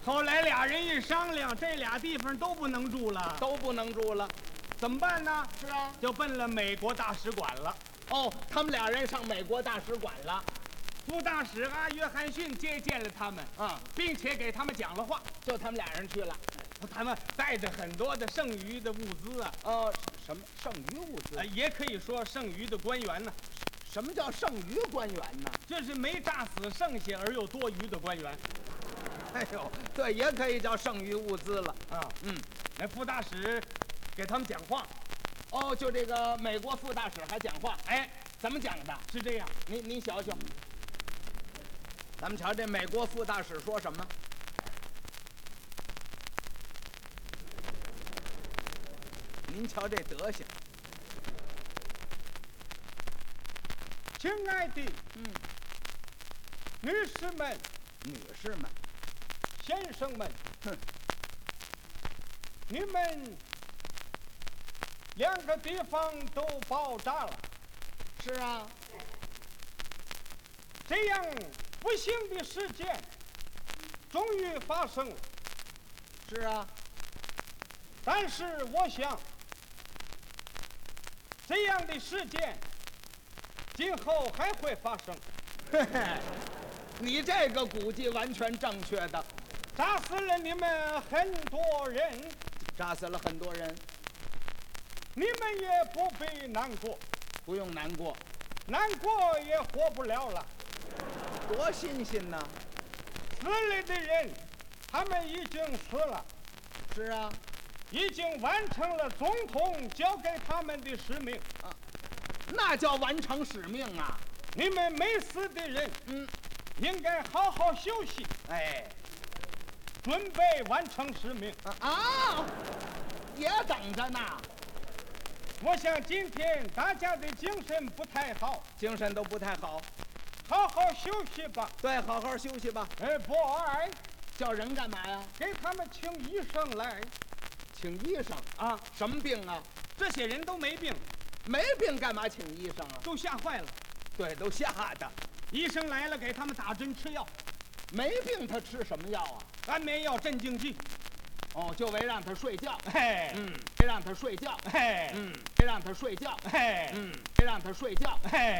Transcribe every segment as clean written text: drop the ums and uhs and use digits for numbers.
后来俩人一商量，这俩地方都不能住了， 都不能住了。 怎么办呢？ 是啊， 就奔了美国大使馆了。 哦，他们俩人上美国大使馆了。 副大使啊，约翰逊接见了他们，并且给他们讲了话。 就他们俩人去了， 他们带着很多的剩余的物资啊。 什么剩余物资？ 也可以说剩余的官员呢。 什么叫剩余官员呢？ 就是没炸死剩下而又多余的官员。 哎呦，对，也可以叫剩余物资了啊。那副大使给他们讲话。 哦，就这个美国副大使还讲话。 哎， 怎么讲的？ 是这样， 您瞧瞧，咱们瞧这美国副大使说什么？您瞧这德行。 亲爱的，女士们、先生们，你们2个地方都爆炸了。 是啊， 这样不幸的事件终于发生了。 是啊， 但是我想，这样的事件今后还会发生。 你这个估计完全正确的。 炸死了你们很多人， 炸死了很多人， 你们也不必难过， 不用难过， 难过也活不了了。 多新鲜呢！ 死了的人，他们已经死了。 是啊， 已经完成了总统交给他们的使命。 那叫完成使命啊！ 你们没死的人，应该好好休息，准备完成使命。 也等着呢。 我想今天大家的精神不太好， 精神都不太好， 好好休息吧。 对，好好休息吧。 boy， 叫人干嘛呀？ 给他们请医生来。 请医生啊？什么病啊？ 这些人都没病。 没病干嘛请医生啊？ 都吓坏了。 对，都吓的。 医生来了，给他们打针吃药。 没病他吃什么药啊？ 安眠药、镇静剂。 就为让他睡觉。 为让他睡觉。为让他睡觉。为让他睡觉。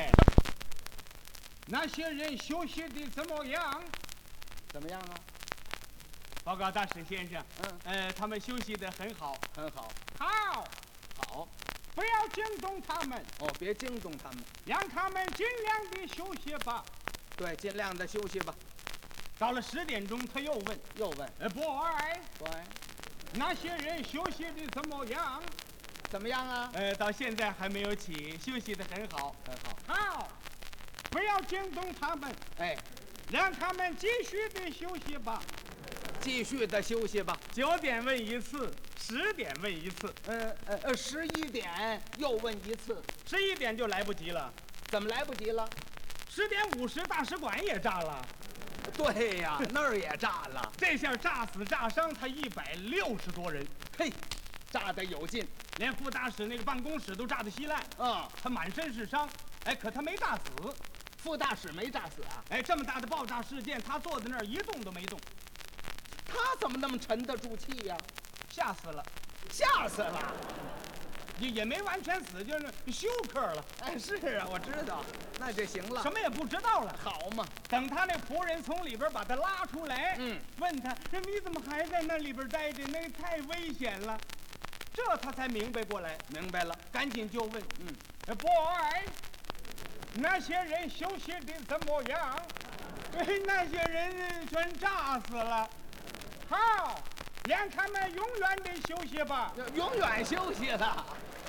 那些人休息的怎么样？ 怎么样啊？ 报告大使先生，他们休息得很好， 很好。好， 不要惊动他们。 别惊动他们， 让他们尽量的休息吧。 对，尽量的休息吧。 到了10点钟，他又问，boy，那些人休息的怎么样？ 怎么样啊？ 到现在还没有起，休息得很好， 很好。 好，不要惊动他们，让他们继续的休息吧。 继续的休息吧。 9点问一次，10点问一次 ，11点又问一次。 11点就来不及了。 怎么来不及了 ？10点50大使馆也炸了。 对呀，那儿也炸了。 这下炸死炸伤他160多人。 嘿，炸得有劲， 连副大使那个办公室都炸得稀烂。他满身是伤，可他没炸死。 副大使没炸死啊？ 这么大的爆炸事件，他坐在那儿一动都没动。 他怎么那么沉得住气呀？ 吓死了， 吓死了， 也没完全死，就是休克了。 是啊，我知道，那就行了， 什么也不知道了。 好嘛， 等他那仆人从里边把他拉出来，问他你怎么还在那里边待着？那太危险了。这他才明白过来， 明白了， 赶紧就问，boy，那些人休息的怎么样？那些人全炸死了。好，让他们永远的休息吧。 永远休息了。